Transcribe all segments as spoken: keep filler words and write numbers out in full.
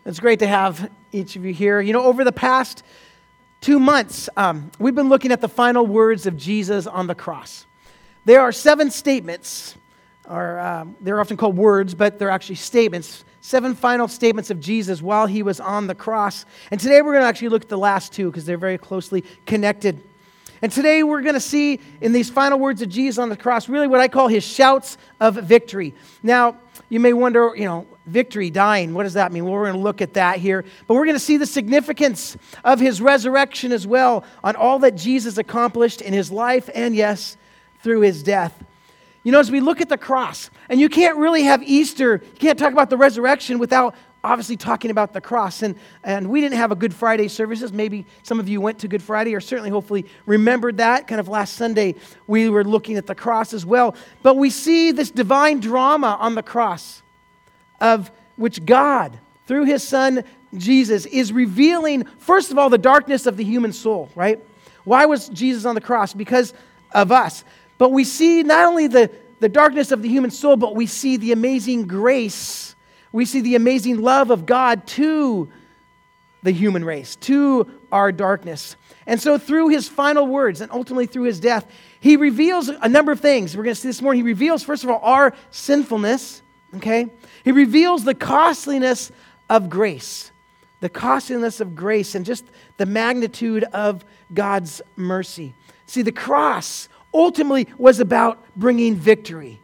It's great to have each of you here. You know, over the past two months, um, we've been looking at the final words of Jesus on the cross. There are seven statements, or um, they're often called words, but they're actually statements, seven final statements of Jesus while he was on the cross. And today we're going to actually look at the last two because they're very closely connected. And today we're going to see in these final words of Jesus on the cross really what I call his shouts of victory. Now, you may wonder, you know, victory, dying, what does that mean? Well, we're going to look at that here. But we're going to see the significance of his resurrection as well on all that Jesus accomplished in his life and, yes, through his death. You know, as we look at the cross, and you can't really have Easter, you can't talk about the resurrection without obviously talking about the cross. And, and we didn't have a Good Friday services. Maybe some of you went to Good Friday or certainly hopefully remembered that. Kind of last Sunday, we were looking at the cross as well. But we see this divine drama on the cross of which God, through his son Jesus, is revealing, first of all, the darkness of the human soul, right? Why was Jesus on the cross? Because of us. But we see not only the, the darkness of the human soul, but we see the amazing grace. We see the amazing love of God to the human race, to our darkness. And so through his final words and ultimately through his death, he reveals a number of things. We're going to see this morning. He reveals, first of all, our sinfulness, okay? He reveals the costliness of grace, the costliness of grace and just the magnitude of God's mercy. See, the cross ultimately was about bringing victory.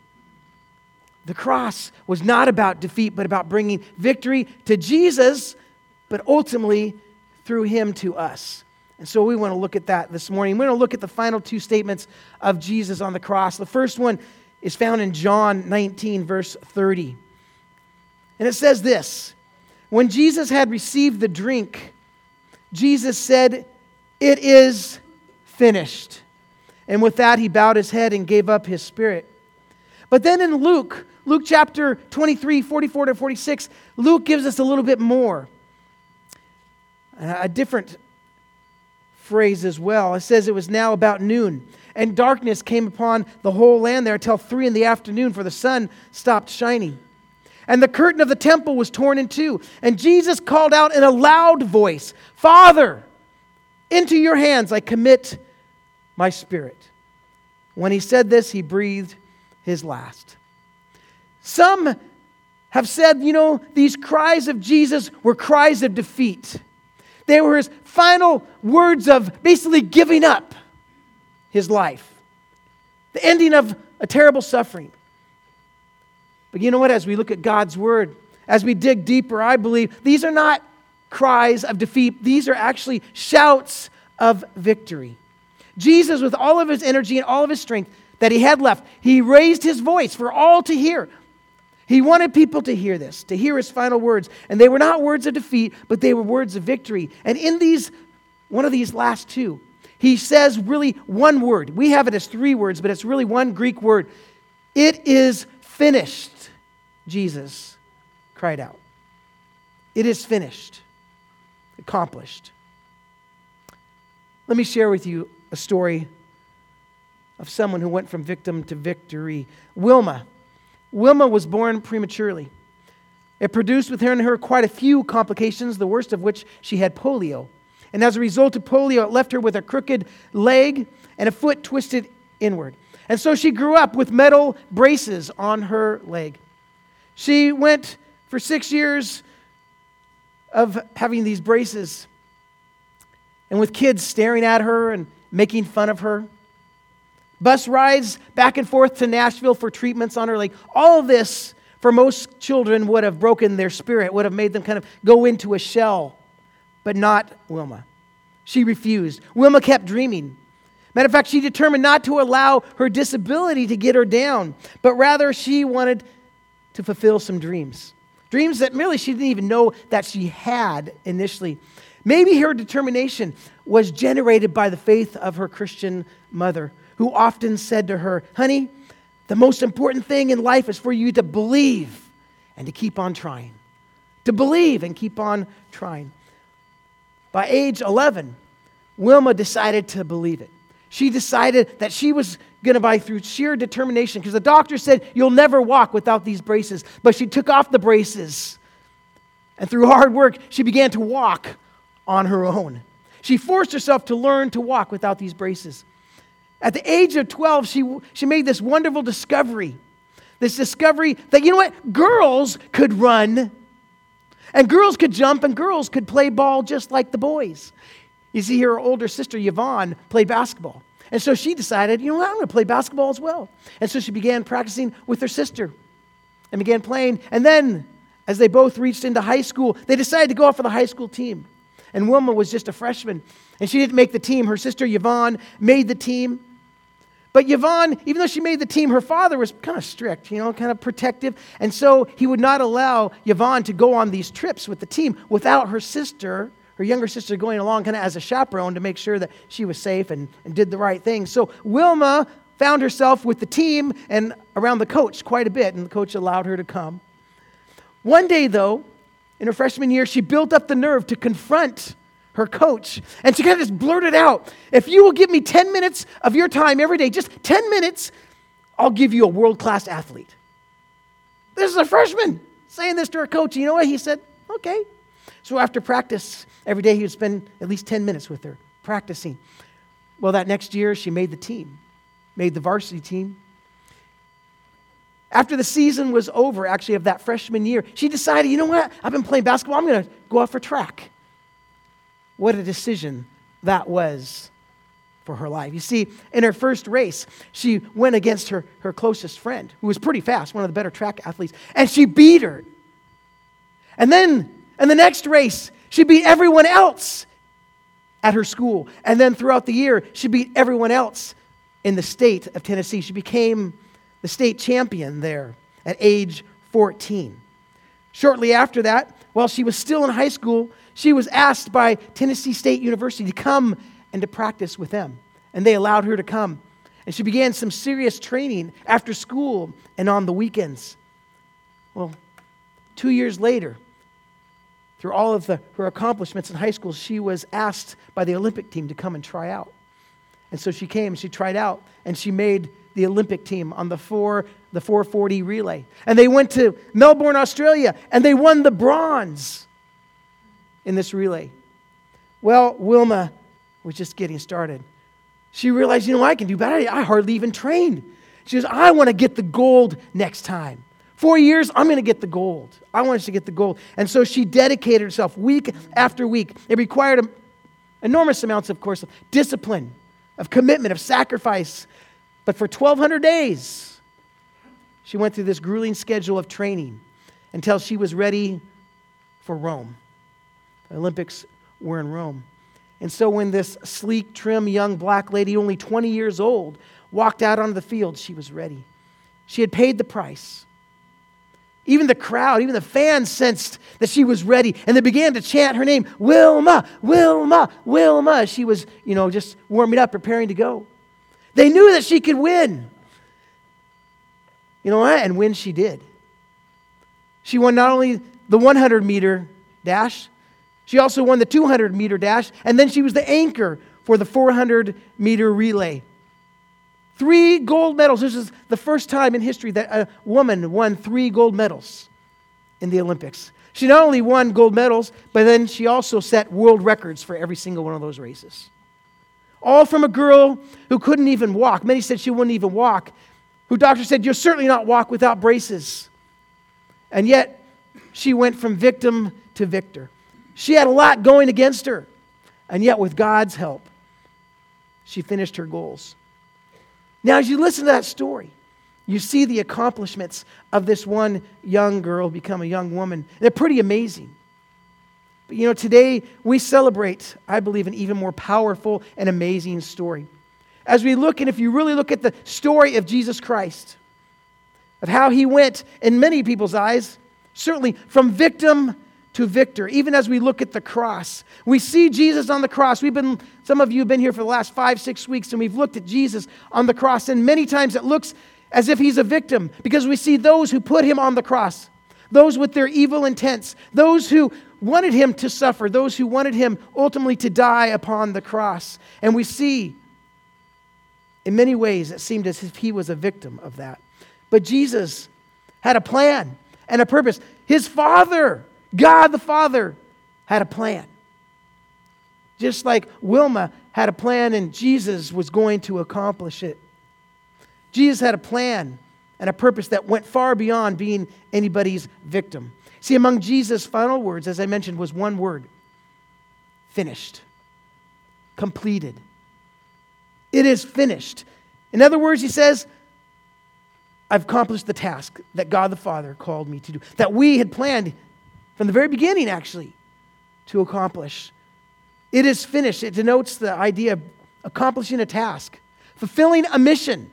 The cross was not about defeat, but about bringing victory to Jesus, but ultimately through him to us. And so we want to look at that this morning. We're going to look at the final two statements of Jesus on the cross. The first one is found in John nineteen, verse thirty. And it says this: when Jesus had received the drink, Jesus said, "It is finished." And with that, he bowed his head and gave up his spirit. But then in Luke, Luke chapter twenty-three, forty-four to forty-six, Luke gives us a little bit more. A different phrase as well. It says it was now about noon, and darkness came upon the whole land there until three in the afternoon, for the sun stopped shining. And the curtain of the temple was torn in two. And Jesus called out in a loud voice, "Father, into your hands I commit my spirit." When he said this, he breathed his last. Some have said, you know, these cries of Jesus were cries of defeat. They were his final words of basically giving up his life. The ending of a terrible suffering. But you know what? As we look at God's word, as we dig deeper, I believe these are not cries of defeat. These are actually shouts of victory. Jesus, with all of his energy and all of his strength that he had left, he raised his voice for all to hear. He wanted people to hear this, to hear his final words. And they were not words of defeat, but they were words of victory. And in these, one of these last two, he says really one word. We have it as three words, but it's really one Greek word. "It is finished," Jesus cried out. It is finished, accomplished. Let me share with you a story of someone who went from victim to victory. Wilma. Wilma was born prematurely. It produced within her quite a few complications, the worst of which she had polio. And as a result of polio, it left her with a crooked leg and a foot twisted inward. And so she grew up with metal braces on her leg. She went for six years of having these braces and with kids staring at her and making fun of her. Bus rides back and forth to Nashville for treatments on her leg. All of this, for most children, would have broken their spirit, would have made them kind of go into a shell. But not Wilma. She refused. Wilma kept dreaming. Matter of fact, she determined not to allow her disability to get her down, but rather she wanted to fulfill some dreams. Dreams that really she didn't even know that she had initially. Maybe her determination was generated by the faith of her Christian mother, who often said to her, "Honey, the most important thing in life is for you to believe and to keep on trying." To believe and keep on trying. By age eleven, Wilma decided to believe it. She decided that she was going to, by through sheer determination, because the doctor said, "You'll never walk without these braces." But she took off the braces And through hard work, she began to walk on her own. She forced herself to learn to walk without these braces. At the age of twelve, she, she made this wonderful discovery. This discovery that, you know what, girls could run, and girls could jump, and girls could play ball just like the boys. You see, her older sister, Yvonne, played basketball. And so she decided, you know what, I'm going to play basketball as well. And so she began practicing with her sister and began playing. And then, as they both reached into high school, they decided to go off for the high school team. And Wilma was just a freshman, and she didn't make the team. Her sister, Yvonne, made the team. But Yvonne, even though she made the team, her father was kind of strict, you know, kind of protective. And so he would not allow Yvonne to go on these trips with the team without her sister, her younger sister, going along kind of as a chaperone to make sure that she was safe and, and did the right thing. So Wilma found herself with the team and around the coach quite a bit, and the coach allowed her to come. One day, though, in her freshman year, she built up the nerve to confront her coach. And she kind of just blurted out, if you will give me ten minutes of your time every day, just ten minutes, I'll give you a world-class athlete. This is a freshman saying this to her coach. You know what? He said, okay. So after practice, every day he would spend at least ten minutes with her, practicing. Well, that next year, she made the team, made the varsity team. After the season was over, actually, of that freshman year, she decided, you know what? I've been playing basketball. I'm going to go out for track. What a decision that was for her life. You see, in her first race, she went against her, her closest friend, who was pretty fast, one of the better track athletes, and she beat her. And then, in the next race, she beat everyone else at her school. And then throughout the year, she beat everyone else in the state of Tennessee. She became the state champion there at age fourteen. Shortly after that, while she was still in high school, she was asked by Tennessee State University to come and to practice with them. And they allowed her to come. And she began some serious training after school and on the weekends. Well, two years later, through all of the, her accomplishments in high school, she was asked by the Olympic team to come and try out. And so she came, she tried out, and she made the Olympic team on the four, the four forty relay. And they went to Melbourne, Australia, and they won the bronze in this relay. Well, Wilma was just getting started. She realized, you know, I can do better. I hardly even trained. She goes, I want to get the gold next time. Four years, I'm going to get the gold. I want us to get the gold. And so she dedicated herself week after week. It required enormous amounts, of course, of discipline, of commitment, of sacrifice. But for twelve hundred days, she went through this grueling schedule of training until she was ready for Rome. The Olympics were in Rome. And so when this sleek, trim, young black lady, only twenty years old, walked out onto the field, she was ready. She had paid the price. Even the crowd, even the fans sensed that she was ready, and they began to chant her name, Wilma, Wilma, Wilma. She was, you know, just warming up, preparing to go. They knew that she could win. You know what? And win she did. She won not only the one hundred meter dash, she also won the two hundred meter dash, and then she was the anchor for the four hundred meter relay. Three gold medals. This is the first time in history that a woman won three gold medals in the Olympics. She not only won gold medals, but then she also set world records for every single one of those races. All from a girl who couldn't even walk. Many said she wouldn't even walk. Who doctors said, you'll certainly not walk without braces. And yet, she went from victim to victor. She had a lot going against her. And yet, with God's help, she finished her goals. Now, as you listen to that story, you see the accomplishments of this one young girl become a young woman. They're pretty amazing. But you know, today we celebrate, I believe, an even more powerful and amazing story. As we look, and if you really look at the story of Jesus Christ, of how he went, in many people's eyes, certainly from victim to victor. Even as we look at the cross, we see Jesus on the cross. We've been, some of you have been here for the last five, six weeks, and we've looked at Jesus on the cross. And many times it looks as if he's a victim, because we see those who put him on the cross, those with their evil intents, those who wanted him to suffer, those who wanted him ultimately to die upon the cross. And we see, in many ways, it seemed as if he was a victim of that. But Jesus had a plan and a purpose. His Father God the Father had a plan. Just like Wilma had a plan and Jesus was going to accomplish it. Jesus had a plan and a purpose that went far beyond being anybody's victim. See, among Jesus' final words, as I mentioned, was one word: finished, completed. It is finished. In other words, he says, I've accomplished the task that God the Father called me to do, that we had planned from the very beginning, actually, to accomplish. It is finished. It denotes the idea of accomplishing a task, fulfilling a mission.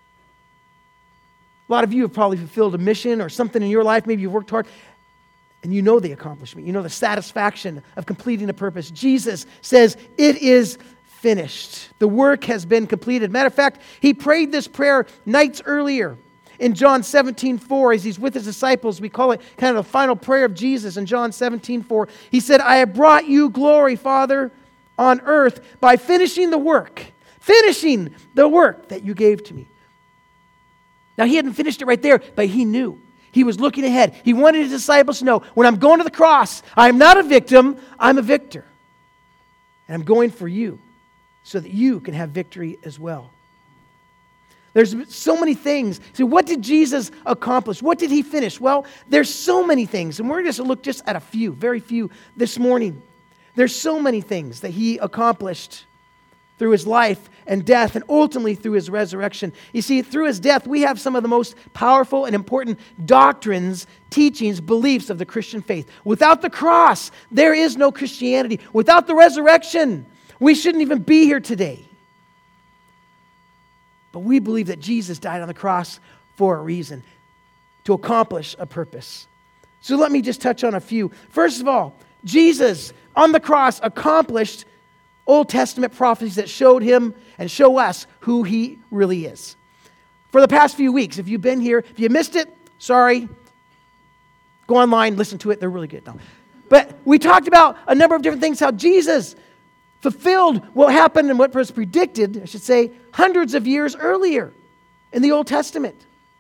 A lot of you have probably fulfilled a mission or something in your life. Maybe you've worked hard, and you know the accomplishment. You know the satisfaction of completing a purpose. Jesus says, it is finished. The work has been completed. Matter of fact, he prayed this prayer nights earlier. In John seventeen four, as he's with his disciples, we call it kind of the final prayer of Jesus. In John seventeen four, he said, I have brought you glory, Father, on earth by finishing the work, finishing the work that you gave to me. Now, he hadn't finished it right there, but he knew. He was looking ahead. He wanted his disciples to know, when I'm going to the cross, I'm not a victim, I'm a victor. And I'm going for you so that you can have victory as well. There's so many things. So what did Jesus accomplish? What did he finish? Well, there's so many things, and we're going to look just at a few, very few this morning. There's so many things that he accomplished through his life and death, and ultimately through his resurrection. You see, through his death, we have some of the most powerful and important doctrines, teachings, beliefs of the Christian faith. Without the cross, there is no Christianity. Without the resurrection, we shouldn't even be here today. But we believe that Jesus died on the cross for a reason, to accomplish a purpose. So let me just touch on a few. First of all, Jesus on the cross accomplished Old Testament prophecies that showed him and show us who he really is. For the past few weeks, if you've been here, if you missed it, sorry. Go online, listen to it. They're really good. No. But we talked about a number of different things, how Jesus fulfilled what happened and what was predicted, I should say, hundreds of years earlier in the Old Testament.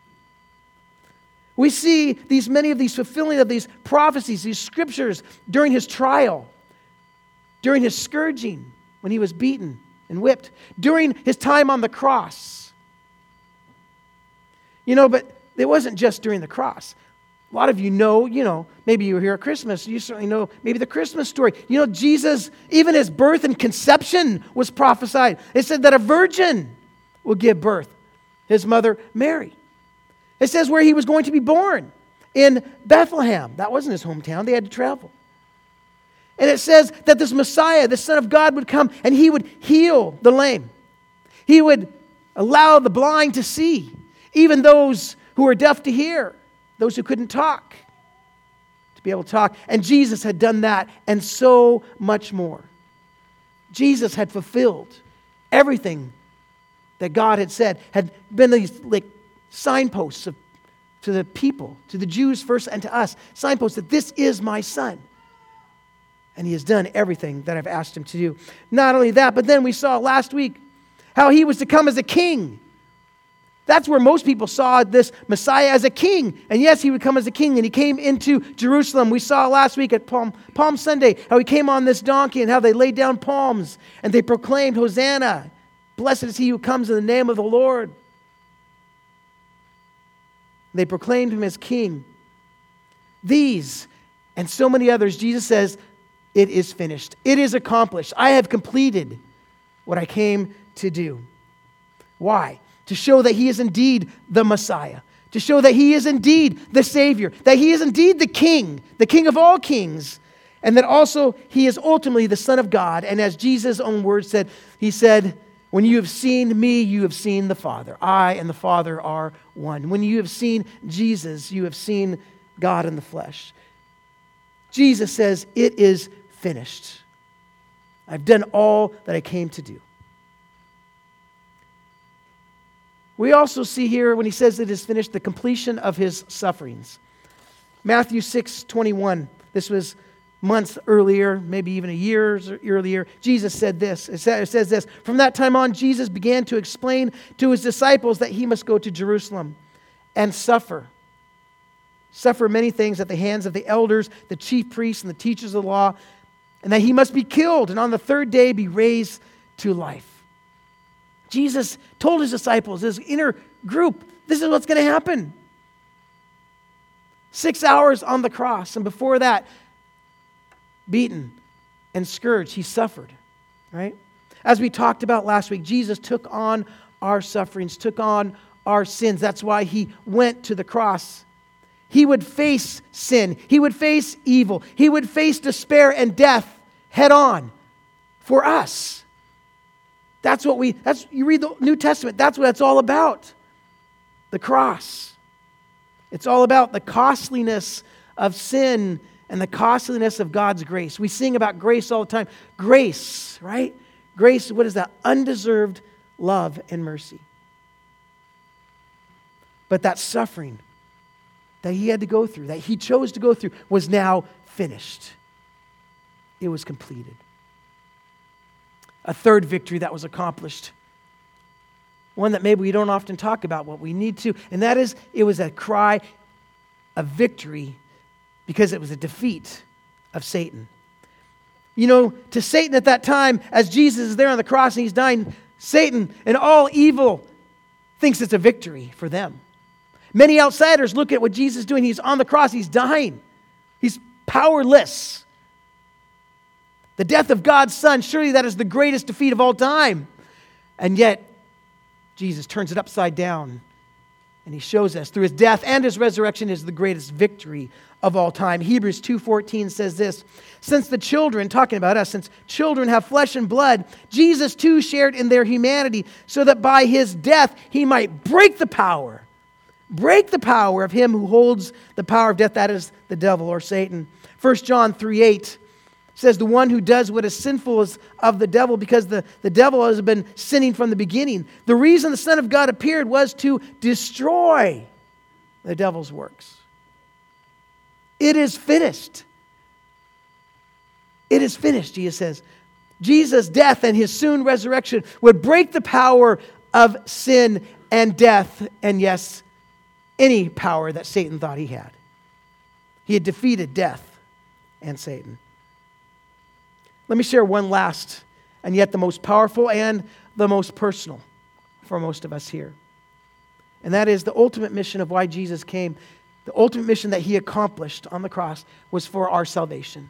We see these many of these fulfilling of these prophecies, these scriptures during his trial, during his scourging, when he was beaten and whipped, during his time on the cross. You know, but it wasn't just during the cross. A lot of you know, you know, maybe you were here at Christmas. You certainly know maybe the Christmas story. You know, Jesus, even his birth and conception was prophesied. It said that a virgin will give birth, his mother Mary. It says where he was going to be born, in Bethlehem. That wasn't his hometown. They had to travel. And it says that this Messiah, the Son of God, would come and he would heal the lame. He would allow the blind to see, even those who were deaf to hear. Those who couldn't talk, to be able to talk. And Jesus had done that and so much more. Jesus had fulfilled everything that God had said, had been these like signposts of, to the people, to the Jews first and to us, signposts that this is my son. And he has done everything that I've asked him to do. Not only that, but then we saw last week how he was to come as a king. That's where most people saw this Messiah as a king. And yes, he would come as a king, and he came into Jerusalem. We saw last week at Palm, Palm Sunday how he came on this donkey and how they laid down palms and they proclaimed, Hosanna, blessed is he who comes in the name of the Lord. They proclaimed him as king. These and so many others, Jesus says, it is finished. It is accomplished. I have completed what I came to do. Why? To show that he is indeed the Messiah. To show that he is indeed the Savior. That he is indeed the King. The King of all kings. And that also he is ultimately the Son of God. And as Jesus' own words said, he said, when you have seen me, you have seen the Father. I and the Father are one. When you have seen Jesus, you have seen God in the flesh. Jesus says, it is finished. I've done all that I came to do. We also see here, when he says it is finished, the completion of his sufferings. Matthew six twenty-one. This was months earlier, maybe even a year earlier. Jesus said this. It says this. From that time on, Jesus began to explain to his disciples that he must go to Jerusalem and suffer suffer many things at the hands of the elders, the chief priests, and the teachers of the law, and that he must be killed, and on the third day be raised to life. Jesus told his disciples, his inner group, this is what's going to happen. Six hours on the cross, and before that, beaten and scourged, he suffered, right? As we talked about last week, Jesus took on our sufferings, took on our sins. That's why he went to the cross. He would face sin. He would face evil. He would face despair and death head on for us. That's what we, that's, you read the New Testament, that's what it's all about. The cross. It's all about the costliness of sin and the costliness of God's grace. We sing about grace all the time. Grace, right? Grace, what is that? Undeserved love and mercy. But that suffering that he had to go through, that he chose to go through, was now finished. It was completed. A third victory that was accomplished. One that maybe we don't often talk about, what we need to, and that is, it was a cry of victory because it was a defeat of Satan. You know, to Satan at that time, as Jesus is there on the cross and he's dying, Satan and all evil thinks it's a victory for them. Many outsiders look at what Jesus is doing. He's on the cross. He's dying. He's powerless. The death of God's Son, surely that is the greatest defeat of all time. And yet, Jesus turns it upside down. And he shows us through his death and his resurrection is the greatest victory of all time. Hebrews two fourteen says this, since the children, talking about us, since children have flesh and blood, Jesus too shared in their humanity so that by his death he might break the power. Break the power of him who holds the power of death, that is the devil or Satan. First John three eight says, the one who does what is sinful is of the devil because the, the devil has been sinning from the beginning. The reason the Son of God appeared was to destroy the devil's works. It is finished. It is finished, Jesus says. Jesus' death and his soon resurrection would break the power of sin and death, and yes, any power that Satan thought he had. He had defeated death and Satan. Let me share one last, and yet the most powerful and the most personal for most of us here. And that is the ultimate mission of why Jesus came. The ultimate mission that he accomplished on the cross was for our salvation.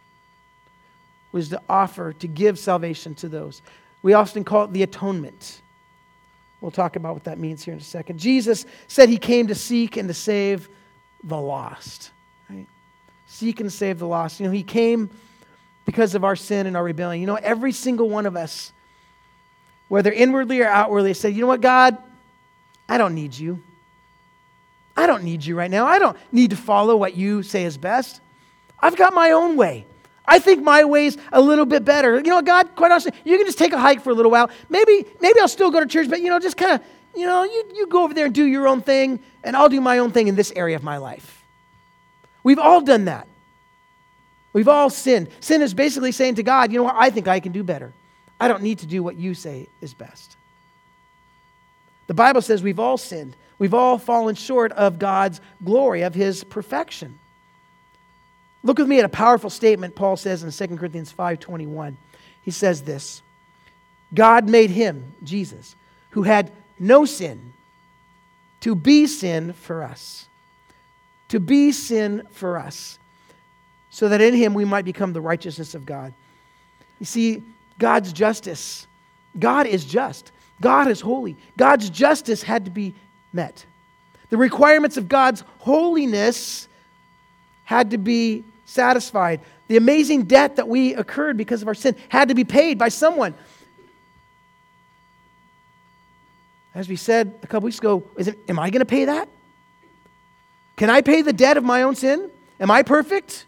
Was to offer, to give salvation to those. We often call it the atonement. We'll talk about what that means here in a second. Jesus said he came to seek and to save the lost. Right? Seek and save the lost. You know, he came because of our sin and our rebellion. You know, every single one of us, whether inwardly or outwardly, said, you know what, God, I don't need you. I don't need you right now. I don't need to follow what you say is best. I've got my own way. I think my way's a little bit better. You know, God, quite honestly, you can just take a hike for a little while. Maybe, maybe I'll still go to church, but, you know, just kind of, you know, you, you go over there and do your own thing, and I'll do my own thing in this area of my life. We've all done that. We've all sinned. Sin is basically saying to God, you know what, I think I can do better. I don't need to do what you say is best. The Bible says we've all sinned. We've all fallen short of God's glory, of his perfection. Look with me at a powerful statement Paul says in Second Corinthians five twenty-one. He says this, God made him, Jesus, who had no sin, to be sin for us. To be sin for us. So that in him we might become the righteousness of God. You see, God's justice. God is just. God is holy. God's justice had to be met. The requirements of God's holiness had to be satisfied. The amazing debt that we incurred because of our sin had to be paid by someone. As we said a couple weeks ago, is it, am I going to pay that? Can I pay the debt of my own sin? Am I perfect?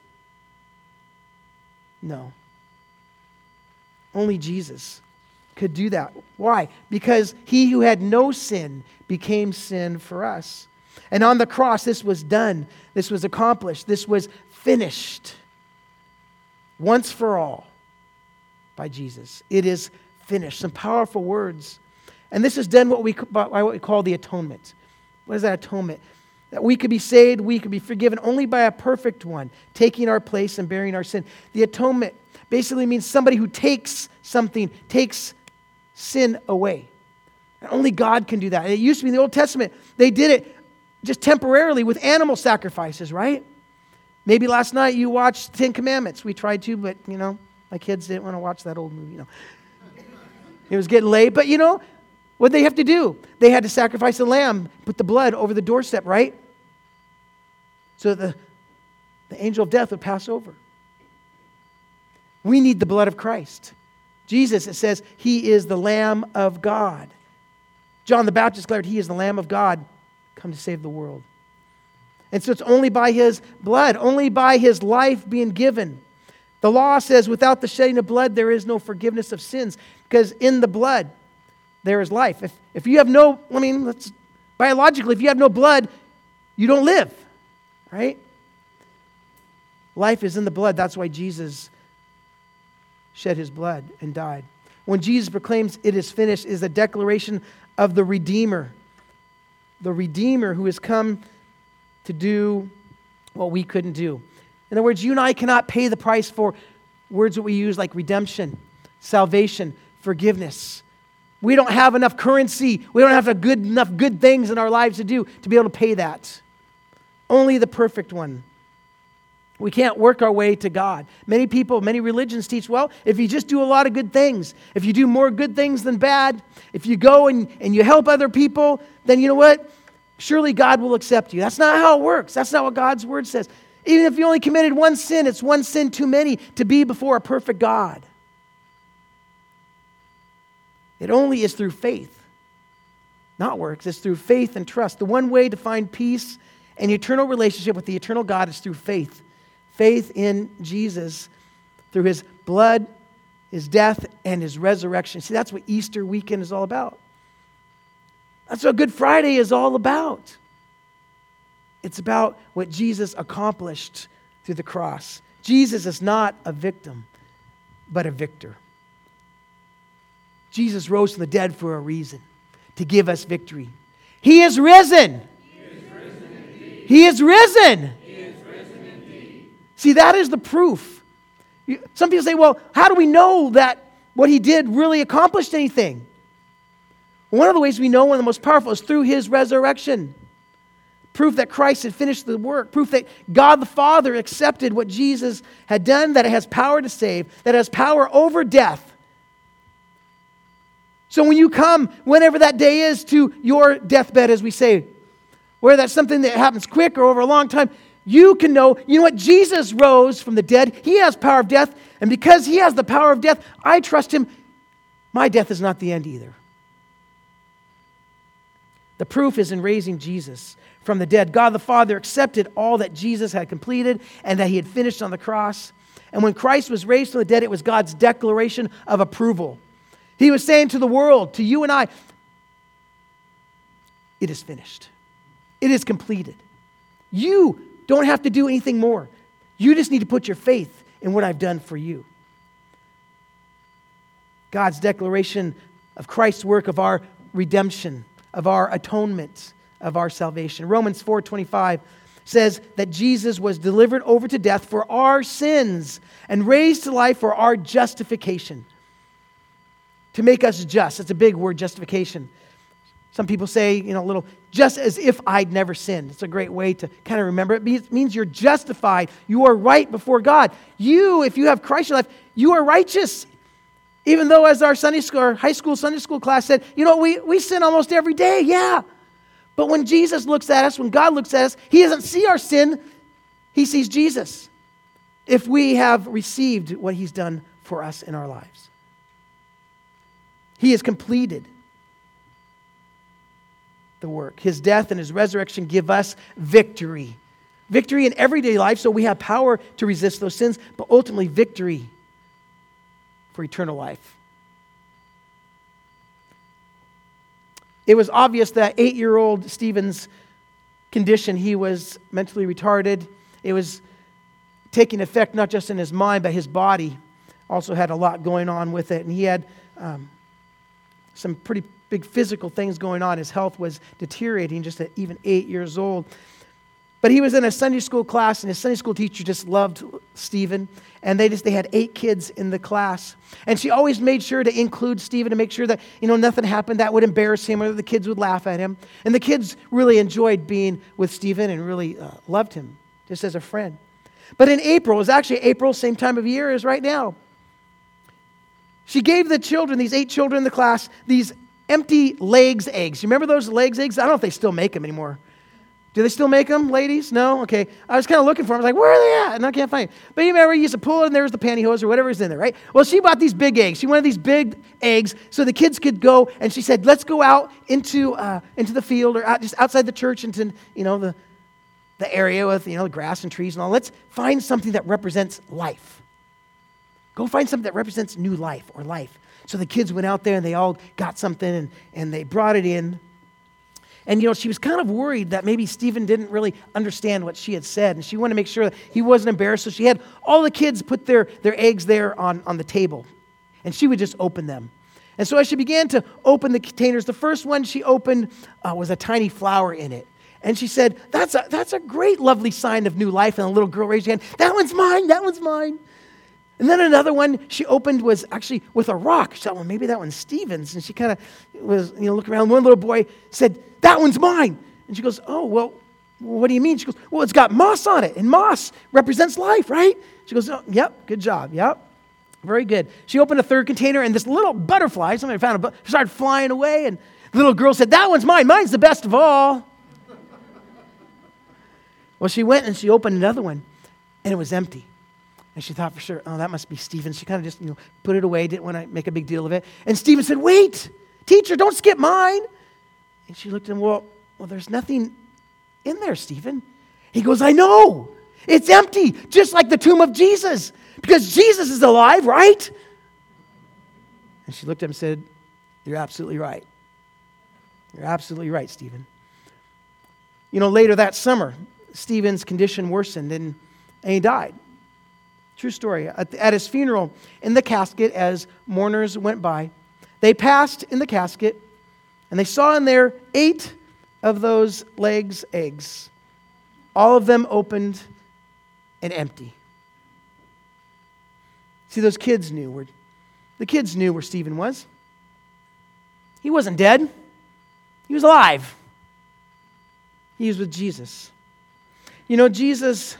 No. Only Jesus could do that. Why? Because he who had no sin became sin for us. And on the cross, this was done. This was accomplished. This was finished. Once for all by Jesus. It is finished. Some powerful words. And this is done what we, by what we call the atonement. What is that atonement? That we could be saved, we could be forgiven only by a perfect one, taking our place and bearing our sin. The atonement basically means somebody who takes something, takes sin away. And only God can do that. And it used to be in the Old Testament, they did it just temporarily with animal sacrifices, right? Maybe last night you watched Ten Commandments. We tried to, but, you know, my kids didn't want to watch that old movie, you know. It was getting late, but, you know, what did they have to do? They had to sacrifice a lamb, put the blood over the doorstep, right? So the, the angel of death would pass over. We need the blood of Christ. Jesus, it says, He is the Lamb of God. John the Baptist declared, He is the Lamb of God, come to save the world. And so it's only by His blood, only by His life being given. The law says, without the shedding of blood, there is no forgiveness of sins. Because in the blood, there is life. If, if you have no, I mean, let's, biologically, if you have no blood, you don't live, right? Life is in the blood. That's why Jesus shed His blood and died. When Jesus proclaims it is finished, is a declaration of the Redeemer. The Redeemer who has come to do what we couldn't do. In other words, you and I cannot pay the price for words that we use like redemption, salvation, forgiveness. We don't have enough currency. We don't have a good, enough good things in our lives to do to be able to pay that. Only the perfect one. We can't work our way to God. Many people, many religions teach, well, if you just do a lot of good things, if you do more good things than bad, if you go and, and you help other people, then you know what? Surely God will accept you. That's not how it works. That's not what God's word says. Even if you only committed one sin, it's one sin too many to be before a perfect God. It only is through faith, not works. It's through faith and trust. The one way to find peace and eternal relationship with the eternal God is through faith. Faith in Jesus through His blood, His death, and His resurrection. See, that's what Easter weekend is all about. That's what Good Friday is all about. It's about what Jesus accomplished through the cross. Jesus is not a victim, but a victor. Jesus rose from the dead for a reason, to give us victory. He is risen. He is risen indeed. He is risen. He is risen indeed. See, that is the proof. Some people say, well, how do we know that what He did really accomplished anything? One of the ways we know, one of the most powerful, is through His resurrection. Proof that Christ had finished the work. Proof that God the Father accepted what Jesus had done, that it has power to save, that it has power over death. So when you come, whenever that day is, to your deathbed, as we say, whether that's something that happens quick or over a long time, you can know, you know what, Jesus rose from the dead. He has power of death. And because He has the power of death, I trust Him. My death is not the end either. The proof is in raising Jesus from the dead. God the Father accepted all that Jesus had completed and that He had finished on the cross. And when Christ was raised from the dead, it was God's declaration of approval. He was saying to the world, to you and I, it is finished. It is completed. You don't have to do anything more. You just need to put your faith in what I've done for you. God's declaration of Christ's work, of our redemption, of our atonement, of our salvation. Romans four twenty-five says that Jesus was delivered over to death for our sins and raised to life for our justification. To make us just. That's a big word, justification. Some people say, you know, a little, just as if I'd never sinned. It's a great way to kind of remember it. It means you're justified. You are right before God. You, if you have Christ in your life, you are righteous. Even though, as our Sunday school, our high school Sunday school class said, you know, we, we sin almost every day, yeah. But when Jesus looks at us, when God looks at us, He doesn't see our sin. He sees Jesus. If we have received what He's done for us in our lives. He has completed the work. His death and His resurrection give us victory. Victory in everyday life, so we have power to resist those sins, but ultimately victory for eternal life. It was obvious that eight-year-old Stephen's condition, he was mentally retarded. It was taking effect not just in his mind, but his body also had a lot going on with it. And he had um, some pretty big physical things going on. His health was deteriorating just at even eight years old. But he was in a Sunday school class, and his Sunday school teacher just loved Stephen. And they just they had eight kids in the class. And she always made sure to include Stephen to make sure that, you know, nothing happened that would embarrass him or that the kids would laugh at him. And the kids really enjoyed being with Stephen and really uh, loved him just as a friend. But in April, it was actually April, same time of year as right now, she gave the children, these eight children in the class, these empty legs eggs. You remember those legs eggs? I don't know if they still make them anymore. Do they still make them, ladies? No? Okay. I was kind of looking for them. I was like, where are they at? And I can't find them. But you remember, you used to pull it, and there was the pantyhose or whatever is in there, right? Well, she bought these big eggs. She wanted these big eggs so the kids could go, and she said, let's go out into uh, into the field or out, just outside the church into, you know, the, the area with, you know, the grass and trees and all. Let's find something that represents life. Go find something that represents new life or life. So the kids went out there, and they all got something, and, and they brought it in. And, you know, she was kind of worried that maybe Stephen didn't really understand what she had said. And she wanted to make sure that he wasn't embarrassed. So she had all the kids put their, their eggs there on, on the table. And she would just open them. And so as she began to open the containers, the first one she opened uh, was a tiny flower in it. And she said, that's a, that's a great, lovely sign of new life. And the little girl raised her hand, that one's mine, that one's mine. And then another one she opened was actually with a rock. She thought, well, maybe that one's Stephen's. And she kind of was, you know, looking around. One little boy said, that one's mine. And she goes, oh, well, what do you mean? She goes, well, it's got moss on it. And moss represents life, right? She goes, oh, yep, good job, yep. Very good. She opened a third container, and this little butterfly, somebody found a butterfly, started flying away. And the little girl said, that one's mine. Mine's the best of all. Well, she went and she opened another one, and it was empty. And she thought for sure, oh, that must be Stephen. She kind of just, you know, put it away, didn't want to make a big deal of it. And Stephen said, wait, teacher, don't skip mine. And she looked at him, well, well, there's nothing in there, Stephen. He goes, I know. It's empty, just like the tomb of Jesus, because Jesus is alive, right? And she looked at him and said, you're absolutely right. You're absolutely right, Stephen. You know, later that summer, Stephen's condition worsened, and, and he died. True story. At, at his funeral, in the casket, as mourners went by, they passed in the casket, and they saw in there eight of those legs' eggs, all of them opened and empty. See, those kids knew where, the kids knew where Stephen was. He wasn't dead. He was alive. He was with Jesus. You know, Jesus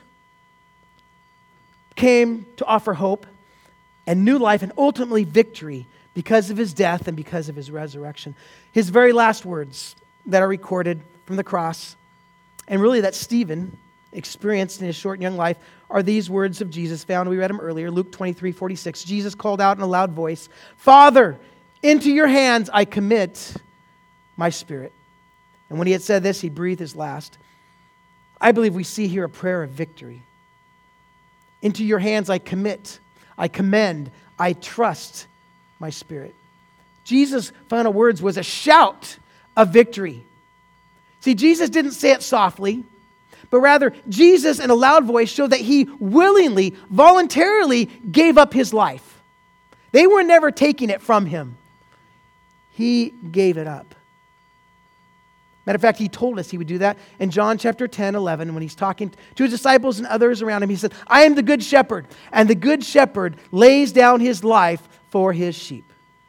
came to offer hope and new life and ultimately victory because of his death and because of his resurrection. His very last words that are recorded from the cross, and really that Stephen experienced in his short and young life, are these words of Jesus found. We read them earlier, Luke twenty-three forty-six. Jesus called out in a loud voice, Father, into your hands I commit my spirit. And when he had said this, he breathed his last. I believe we see here a prayer of victory. Into your hands I commit, I commend, I trust my spirit. Jesus' final words was a shout of victory. See, Jesus didn't say it softly, but rather Jesus in a loud voice showed that he willingly, voluntarily gave up his life. They were never taking it from him. He gave it up. Matter of fact, he told us he would do that in John chapter ten, eleven, when he's talking to his disciples and others around him. He said, I am the good shepherd, and the good shepherd lays down his life for his sheep.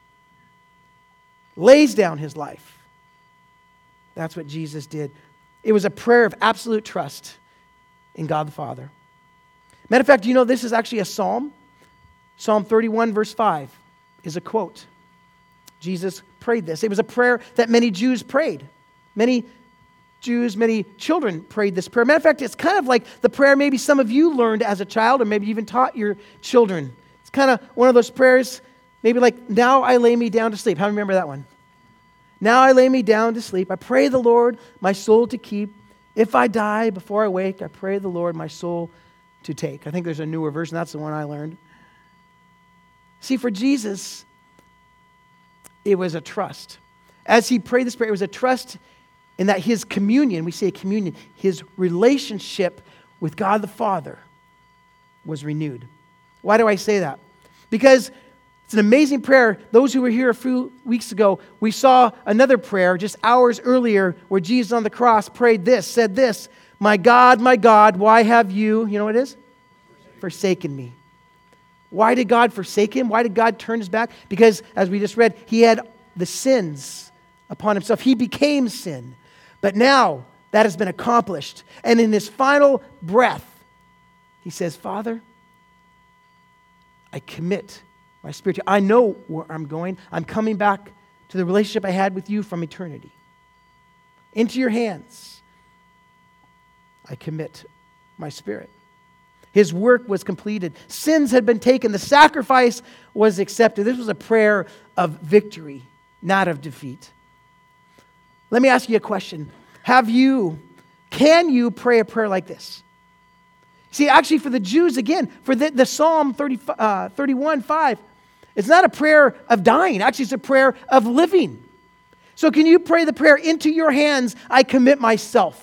Lays down his life. That's what Jesus did. It was a prayer of absolute trust in God the Father. Matter of fact, you know this is actually a psalm. Psalm thirty-one, verse five is a quote. Jesus prayed this. It was a prayer that many Jews prayed. Many Jews, many children prayed this prayer. Matter of fact, it's kind of like the prayer maybe some of you learned as a child, or maybe even taught your children. It's kind of one of those prayers, maybe like, now I lay me down to sleep. How do you remember that one? Now I lay me down to sleep. I pray the Lord my soul to keep. If I die before I wake, I pray the Lord my soul to take. I think there's a newer version. That's the one I learned. See, for Jesus, it was a trust. As he prayed this prayer, it was a trust in that his communion, we say communion, his relationship with God the Father was renewed. Why do I say that? Because it's an amazing prayer. Those who were here a few weeks ago, we saw another prayer just hours earlier where Jesus on the cross prayed this, said this, My God, my God, why have you, you know what it is? Forsaken me. Why did God forsake him? Why did God turn his back? Because, as we just read, he had the sins upon himself. He became sin. But now that has been accomplished. And in his final breath, he says, Father, I commit my spirit to you. I know where I'm going. I'm coming back to the relationship I had with you from eternity. Into your hands, I commit my spirit. His work was completed. Sins had been taken. The sacrifice was accepted. This was a prayer of victory, not of defeat. Let me ask you a question. Have you, can you pray a prayer like this? See, actually for the Jews, again, for the, the Psalm thirty, uh, thirty-one, five, it's not a prayer of dying. Actually, it's a prayer of living. So can you pray the prayer, into your hands I commit myself?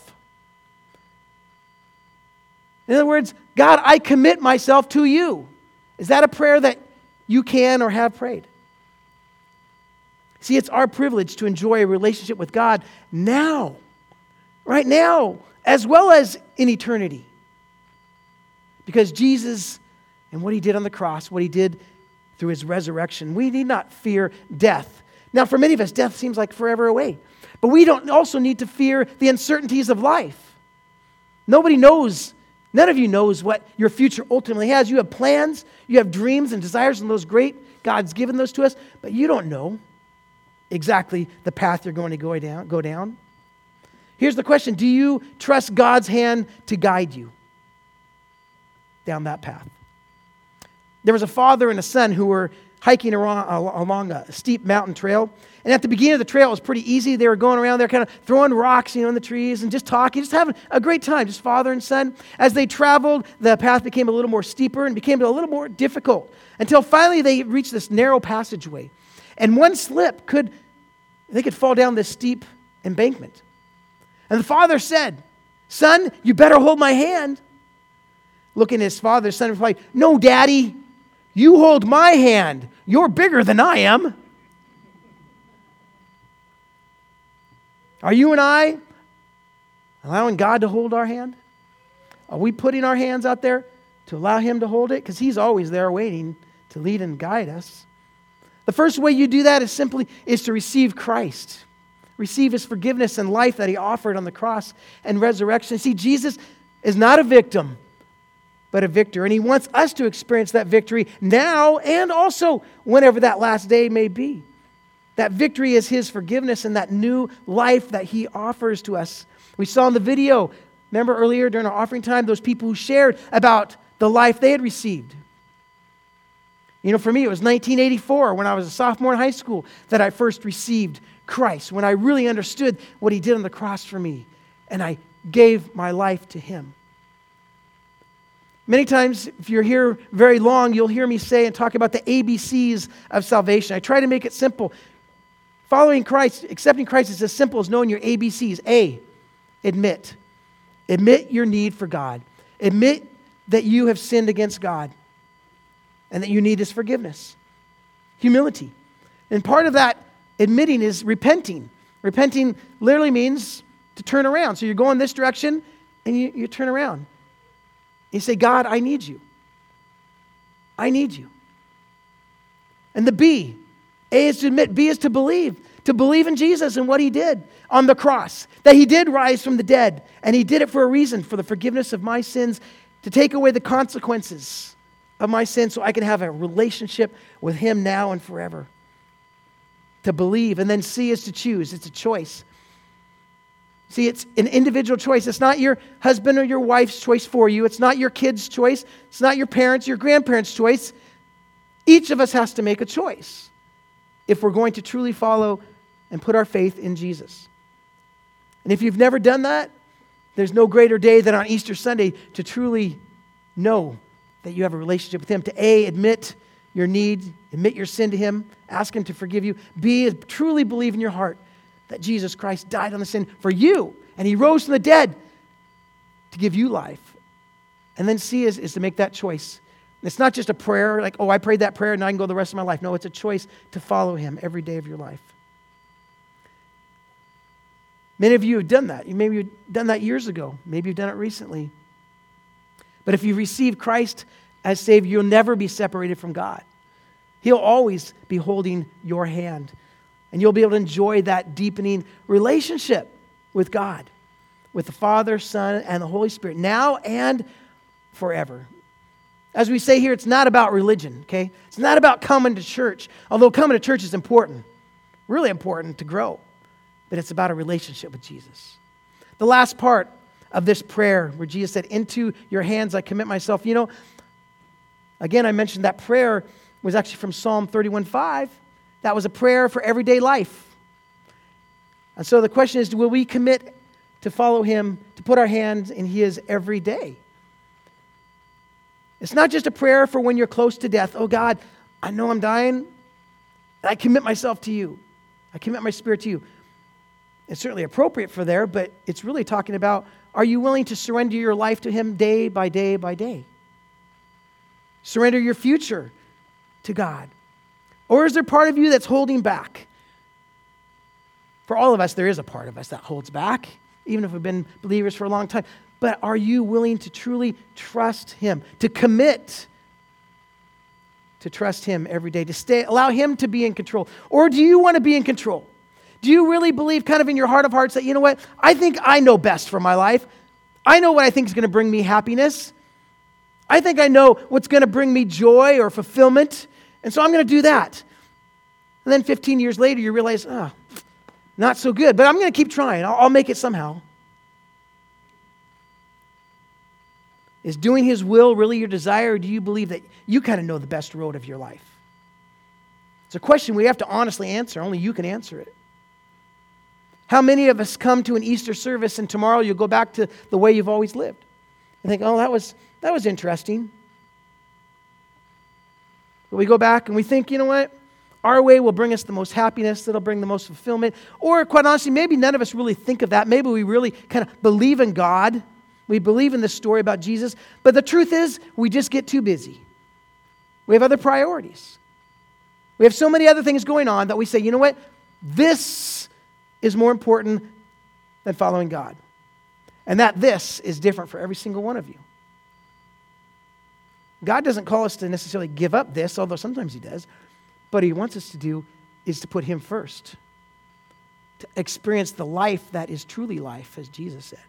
In other words, God, I commit myself to you. Is that a prayer that you can or have prayed? See, it's our privilege to enjoy a relationship with God now, right now, as well as in eternity. Because Jesus and what he did on the cross, what he did through his resurrection, we need not fear death. Now, for many of us, death seems like forever away. But we don't also need to fear the uncertainties of life. Nobody knows. None of you knows what your future ultimately has. You have plans, you have dreams and desires, and those great. God's given those to us, but you don't know exactly the path you're going to go down. Go down. Here's the question. Do you trust God's hand to guide you down that path? There was a father and a son who were hiking along a steep mountain trail. And at the beginning of the trail, it was pretty easy. They were going around there kind of throwing rocks, you know, in the trees and just talking, just having a great time, just father and son. As they traveled, the path became a little more steeper and became a little more difficult until finally they reached this narrow passageway. And one slip could, they could fall down this steep embankment. And the father said, son, you better hold my hand. Looking at his father, his son replied, no, Daddy, you hold my hand. You're bigger than I am. Are you and I allowing God to hold our hand? Are we putting our hands out there to allow him to hold it? Because he's always there waiting to lead and guide us. The first way you do that is simply is to receive Christ. Receive his forgiveness and life that he offered on the cross and resurrection. See, Jesus is not a victim, but a victor. And he wants us to experience that victory now and also whenever that last day may be. That victory is his forgiveness and that new life that he offers to us. We saw in the video, remember earlier during our offering time, those people who shared about the life they had received. You know, for me, it was nineteen eighty-four when I was a sophomore in high school that I first received Christ, when I really understood what he did on the cross for me, and I gave my life to him. Many times, if you're here very long, you'll hear me say and talk about the A B Cs of salvation. I try to make it simple. Following Christ, accepting Christ is as simple as knowing your A B Cs. A, admit. Admit your need for God. Admit that you have sinned against God and that you need his forgiveness. Humility. And part of that admitting is repenting. Repenting literally means to turn around. So you're going this direction and you, you turn around. You say, God, I need you. I need you. And the B, A is to admit, B is to believe. To believe in Jesus and what he did on the cross. That he did rise from the dead. And he did it for a reason, for the forgiveness of my sins, to take away the consequences of my sins so I can have a relationship with him now and forever. To believe. And then C is to choose. It's a choice. See, it's an individual choice. It's not your husband or your wife's choice for you. It's not your kid's choice. It's not your parents, your grandparents' choice. Each of us has to make a choice if we're going to truly follow and put our faith in Jesus. And if you've never done that, there's no greater day than on Easter Sunday to truly know that you have a relationship with him. To A, admit your need, admit your sin to him, ask him to forgive you. B, is truly believe in your heart that Jesus Christ died on the sin for you, and he rose from the dead to give you life. And then C is, is to make that choice. And it's not just a prayer, like, oh, I prayed that prayer and I can go the rest of my life. No, it's a choice to follow him every day of your life. Many of you have done that. You maybe you've done that years ago. Maybe you've done it recently. But if you receive Christ as Savior, you'll never be separated from God. He'll always be holding your hand. And you'll be able to enjoy that deepening relationship with God, with the Father, Son, and the Holy Spirit, now and forever. As we say here, it's not about religion, okay? It's not about coming to church, although coming to church is important, really important to grow. But it's about a relationship with Jesus. The last part of this prayer where Jesus said, into your hands I commit myself. You know, again, I mentioned that prayer was actually from Psalm thirty-one five. That was a prayer for everyday life. And so the question is, will we commit to follow him, to put our hands in his every day? It's not just a prayer for when you're close to death. Oh God, I know I'm dying, and I commit myself to you. I commit my spirit to you. It's certainly appropriate for there, but it's really talking about, are you willing to surrender your life to him day by day by day? Surrender your future to God. Or is there part of you that's holding back? For all of us, there is a part of us that holds back, even if we've been believers for a long time. But are you willing to truly trust him, to commit to trust him every day, to stay, allow him to be in control? Or do you want to be in control? Do you really believe kind of in your heart of hearts that, you know what, I think I know best for my life. I know what I think is going to bring me happiness. I think I know what's going to bring me joy or fulfillment. And so I'm going to do that. And then fifteen years later, you realize, oh, not so good. But I'm going to keep trying. I'll, I'll make it somehow. Is doing his will really your desire, or do you believe that you kind of know the best road of your life? It's a question we have to honestly answer. Only you can answer it. How many of us come to an Easter service and tomorrow you'll go back to the way you've always lived? And think, oh, that was that was interesting. But we go back and we think, you know what? Our way will bring us the most happiness, that'll bring the most fulfillment. Or quite honestly, maybe none of us really think of that. Maybe we really kind of believe in God. We believe in this story about Jesus. But the truth is, we just get too busy. We have other priorities. We have so many other things going on that we say, you know what? This is more important than following God. And that this is different for every single one of you. God doesn't call us to necessarily give up this, although sometimes he does. But he wants us to do is to put him first. To experience the life that is truly life, as Jesus said.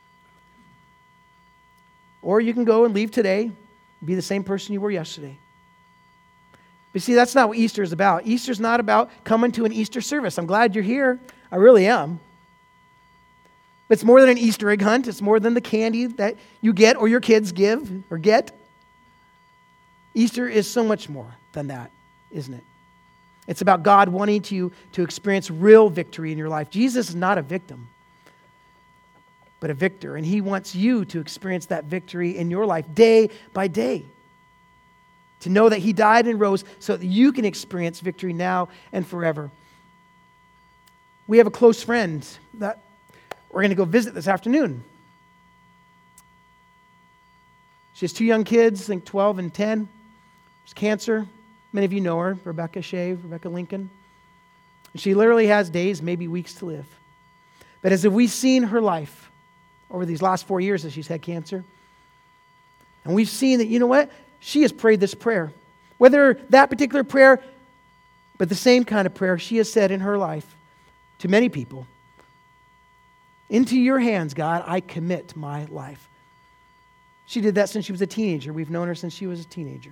Or you can go and leave today, be the same person you were yesterday. But see, that's not what Easter is about. Easter's not about coming to an Easter service. I'm glad you're here. I really am. But it's more than an Easter egg hunt. It's more than the candy that you get or your kids give or get. Easter is so much more than that, isn't it? It's about God wanting you to experience real victory in your life. Jesus is not a victim, but a victor. And he wants you to experience that victory in your life day by day. To know that he died and rose so that you can experience victory now and forever. We have a close friend that we're going to go visit this afternoon. She has two young kids, I think twelve and ten. There's cancer. Many of you know her, Rebecca Shea, Rebecca Lincoln. And she literally has days, maybe weeks to live. But as if we've seen her life over these last four years that she's had cancer, and we've seen that, you know what? She has prayed this prayer. Whether that particular prayer, but the same kind of prayer she has said in her life to many people. Into your hands, God, I commit my life. She did that since she was a teenager. We've known her since she was a teenager.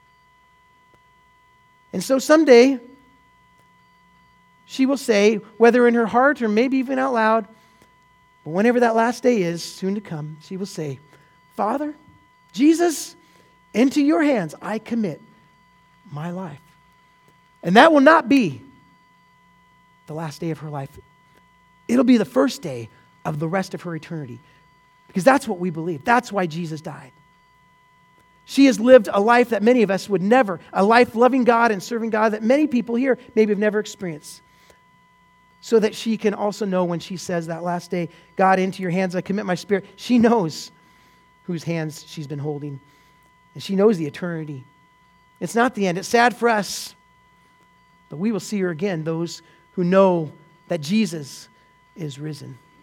And so someday, she will say, whether in her heart or maybe even out loud, but whenever that last day is, soon to come, she will say, Father, Jesus, into your hands I commit my life. And that will not be the last day of her life. It'll be the first day of the rest of her eternity. Because that's what we believe. That's why Jesus died. She has lived a life that many of us would never, a life loving God and serving God that many people here maybe have never experienced. So that she can also know when she says that last day, God, into your hands I commit my spirit. She knows whose hands she's been holding. And she knows the eternity. It's not the end. It's sad for us. But we will see her again, those who know that Jesus is risen.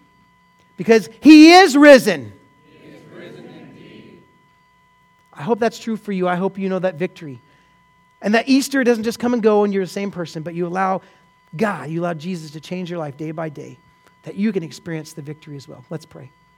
Because He is risen. He is risen indeed. I hope that's true for you. I hope you know that victory. And that Easter doesn't just come and go and you're the same person, but you allow God, you allow Jesus to change your life day by day, that you can experience the victory as well. Let's pray.